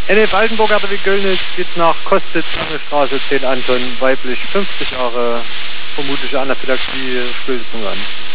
NF Altenburg, RTW Göllnitz geht nach Kostitz, Lange Straße, 10 Anton, weiblich, 50 Jahre, vermutliche Anaphylaxie, Spätestung an.